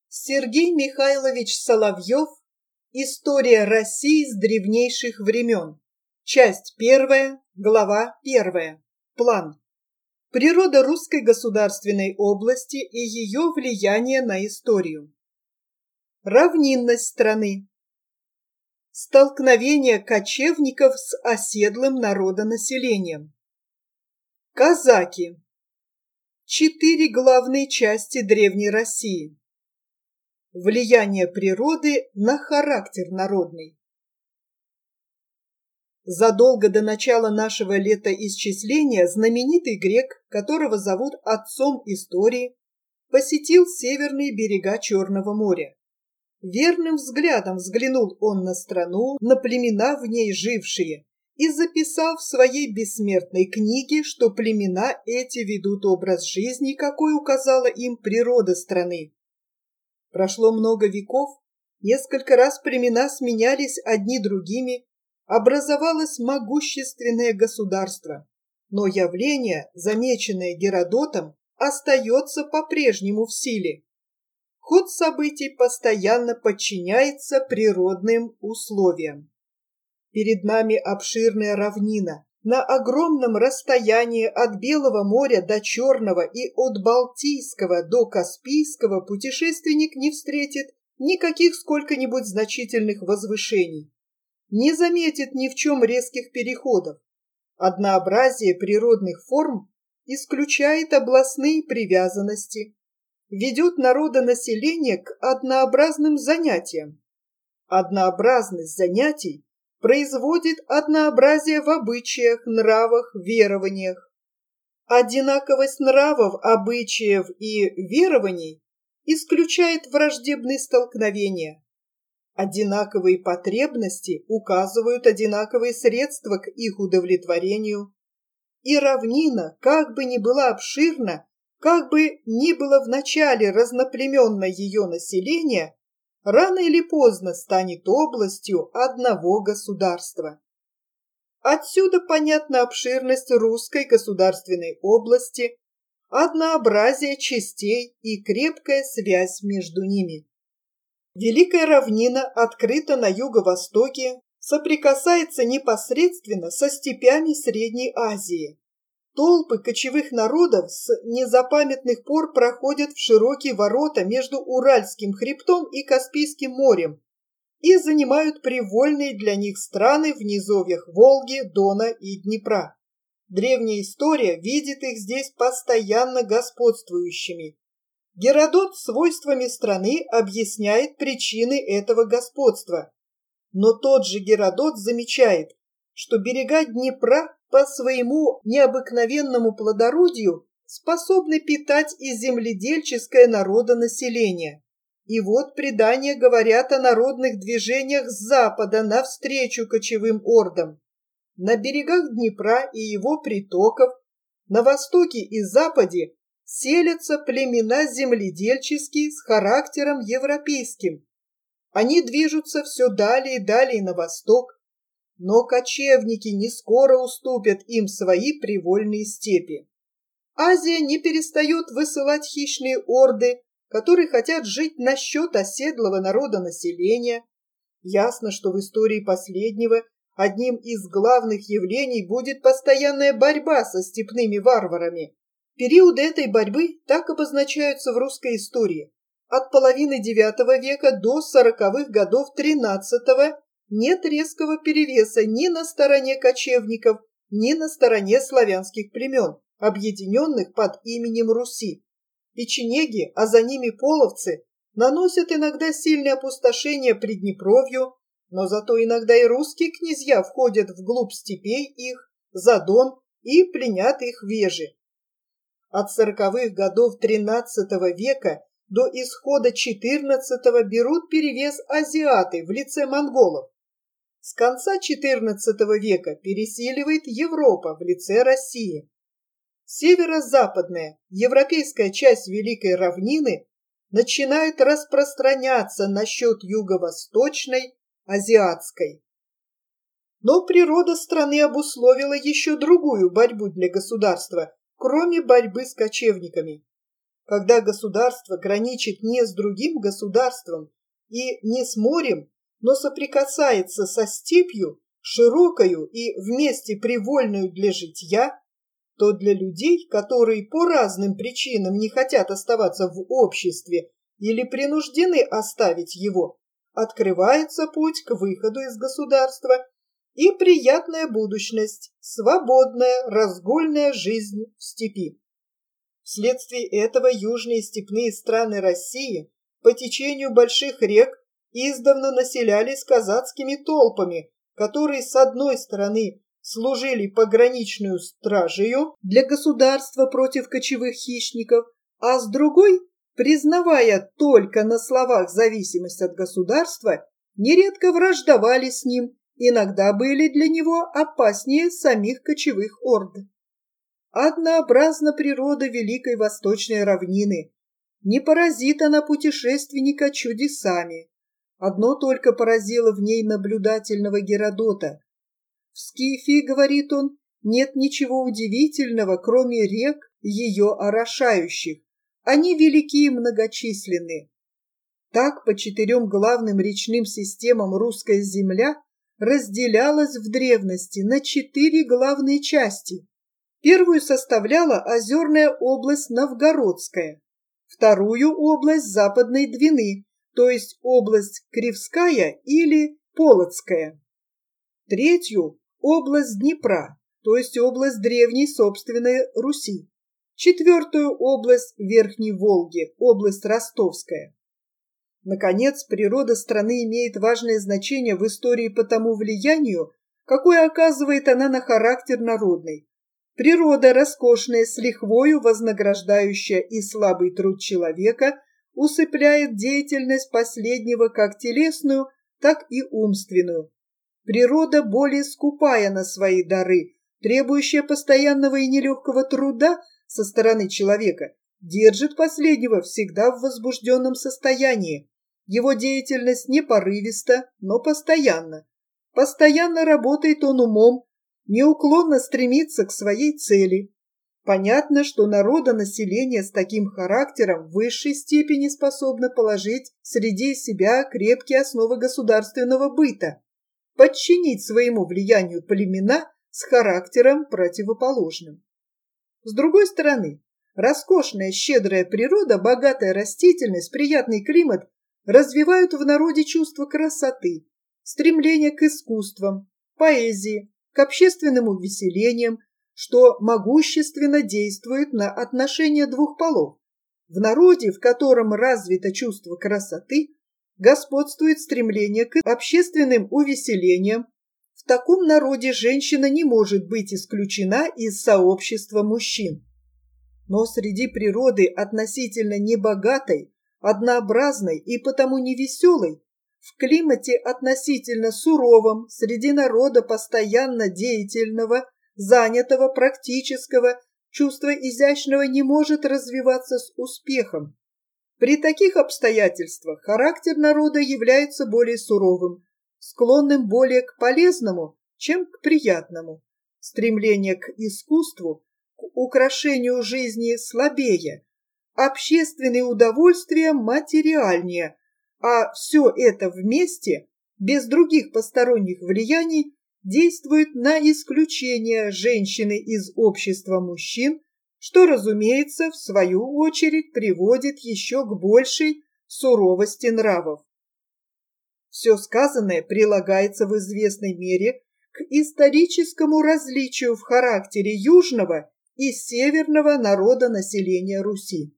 Сергей Михайлович Соловьев. История России с древнейших времен. Часть 1, глава 1. План. Природа русской государственной области и ее влияние на историю. Равнинность страны. Столкновение кочевников с оседлым народонаселением. Казаки. 4 главные части Древней России. Влияние природы на характер народный. Задолго до начала нашего летоисчисления знаменитый грек, которого зовут отцом истории, посетил северные берега Черного моря. Верным взглядом взглянул он на страну, на племена в ней жившие, и записал в своей бессмертной книге, что племена эти ведут образ жизни, какой указала им природа страны. Прошло много веков, несколько раз племена сменялись одни другими, образовалось могущественное государство, но явление, замеченное Геродотом, остается по-прежнему в силе. Ход событий постоянно подчиняется природным условиям. Перед нами обширная равнина. На огромном расстоянии от Белого моря до Черного и от Балтийского до Каспийского путешественник не встретит никаких сколько-нибудь значительных возвышений, не заметит ни в чем резких переходов. Однообразие природных форм исключает областные привязанности, ведет народонаселение к однообразным занятиям. Однообразность занятий производит однообразие в обычаях, нравах, верованиях. Одинаковость нравов, обычаев и верований исключает враждебные столкновения. Одинаковые потребности указывают одинаковые средства к их удовлетворению. И равнина, как бы ни была обширна, как бы ни было вначале разноплеменное ее население, рано или поздно станет областью одного государства. Отсюда понятна обширность русской государственной области, однообразие частей и крепкая связь между ними. Великая равнина открыта на юго-востоке, соприкасается непосредственно со степями Средней Азии. Толпы кочевых народов с незапамятных пор проходят в широкие ворота между Уральским хребтом и Каспийским морем и занимают привольные для них страны в низовьях Волги, Дона и Днепра. Древняя история видит их здесь постоянно господствующими. Геродот свойствами страны объясняет причины этого господства. Но тот же Геродот замечает, что берега Днепра по своему необыкновенному плодородию способны питать и земледельческое народонаселение. И вот предания говорят о народных движениях с запада навстречу кочевым ордам. На берегах Днепра и его притоков, на востоке и западе селятся племена земледельческие с характером европейским. Они движутся все далее и далее на восток, но кочевники не скоро уступят им свои привольные степи. Азия не перестает высылать хищные орды, которые хотят жить на счет оседлого народонаселения. Ясно, что в истории последнего одним из главных явлений будет постоянная борьба со степными варварами. Периоды этой борьбы так обозначаются в русской истории. От половины IX века до 40-х годов XIII нет резкого перевеса ни на стороне кочевников, ни на стороне славянских племен, объединенных под именем Руси. Печенеги, а за ними половцы, наносят иногда сильное опустошение Приднепровью, но зато иногда и русские князья входят вглубь степей их, за Дон, и пленят их вежи. От 40-х годов XIII века до исхода XIV берут перевес азиаты в лице монголов. С конца XIV века пересиливает Европа в лице России. Северо-западная, европейская часть Великой равнины начинает распространяться насчет юго-восточной, азиатской. Но природа страны обусловила еще другую борьбу для государства, кроме борьбы с кочевниками. когда государство граничит не с другим государством и не с морем, но соприкасается со степью, широкою и вместе привольную для житья, то для людей, которые по разным причинам не хотят оставаться в обществе или принуждены оставить его, открывается путь к выходу из государства и приятная будущность, свободная разгульная жизнь в степи. Вследствие этого южные степные страны России по течению больших рек издавна населялись казацкими толпами, которые с одной стороны служили пограничную стражею для государства против кочевых хищников, а с другой, признавая только на словах зависимость от государства, нередко враждовали с ним, иногда были для него опаснее самих кочевых орд. Однообразна природа Великой Восточной равнины. Не поразит она путешественника чудесами. Одно только поразило в ней наблюдательного Геродота. В Скифии, говорит он, нет ничего удивительного, кроме рек, ее орошающих. Они велики и многочисленны. Так по 4 главным речным системам русская земля разделялась в древности на 4 главные части. Первую составляла озерная область Новгородская, вторую область Западной Двины, то есть область Кривская или Полоцкая, третью область Днепра, то есть область древней собственной Руси, четвертую область Верхней Волги, область Ростовская. Наконец, природа страны имеет важное значение в истории по тому влиянию, какое оказывает она на характер народный. Природа роскошная, с лихвою вознаграждающая и слабый труд человека, усыпляет деятельность последнего как телесную, так и умственную. Природа более скупая на свои дары, требующая постоянного и нелегкого труда со стороны человека, держит последнего всегда в возбужденном состоянии. Его деятельность не порывиста, но постоянна. Постоянно работает он умом, неуклонно стремится к своей цели. Понятно, что народонаселение с таким характером в высшей степени способно положить среди себя крепкие основы государственного быта, подчинить своему влиянию племена с характером противоположным. С другой стороны, роскошная, щедрая природа, богатая растительность, приятный климат развивают в народе чувство красоты, стремление к искусствам, поэзии, к общественным увеселениям, что могущественно действует на отношения двух полов. В народе, в котором развито чувство красоты, господствует стремление к общественным увеселениям. В таком народе женщина не может быть исключена из сообщества мужчин. Но среди природы относительно небогатой, однообразной и потому невеселой, в климате относительно суровом, среди народа постоянно деятельного, занятого, практического, чувство изящного не может развиваться с успехом. При таких обстоятельствах характер народа является более суровым, склонным более к полезному, чем к приятному. Стремление к искусству, к украшению жизни слабее, общественные удовольствия материальнее, а все это вместе, без других посторонних влияний, действует на исключение женщины из общества мужчин, что, разумеется, в свою очередь приводит еще к большей суровости нравов. Все сказанное прилагается в известной мере к историческому различию в характере южного и северного народонаселения Руси.